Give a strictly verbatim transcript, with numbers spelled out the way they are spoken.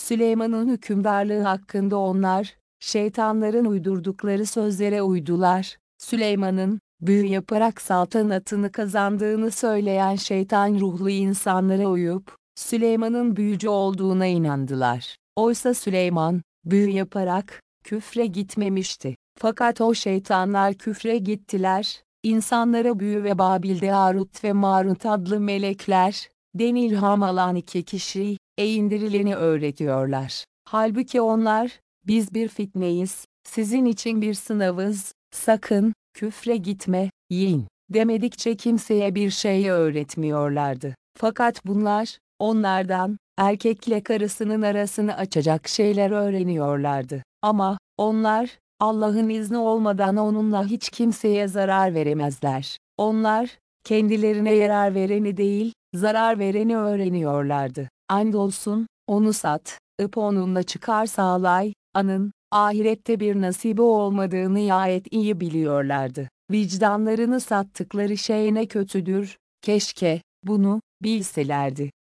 Süleyman'ın hükümdarlığı hakkında onlar, şeytanların uydurdukları sözlere uydular. Süleyman'ın, büyü yaparak saltanatını kazandığını söyleyen şeytan ruhlu insanlara uyup, Süleyman'ın büyücü olduğuna inandılar. Oysa Süleyman, büyü yaparak, küfre gitmemişti. Fakat o şeytanlar küfre gittiler, insanlara büyü ve Babil'de Harut ve Marut adlı melekler, den ilham alan iki kişi, e indirileni öğretiyorlar. Halbuki onlar, biz bir fitneyiz, sizin için bir sınavız, sakın, küfre gitme, yiyin, demedikçe kimseye bir şey öğretmiyorlardı. Fakat bunlar, onlardan, erkekle karısının arasını açacak şeyler öğreniyorlardı. Ama, onlar, Allah'ın izni olmadan onunla hiç kimseye zarar veremezler. Onlar, kendilerine yarar vereni değil, zarar vereni öğreniyorlardı. Andolsun, onu sat, ıp onunla çıkar sağlay, anın, ahirette bir nasibi olmadığını gayet iyi biliyorlardı. Vicdanlarını sattıkları şey ne kötüdür, keşke, bunu, bilselerdi.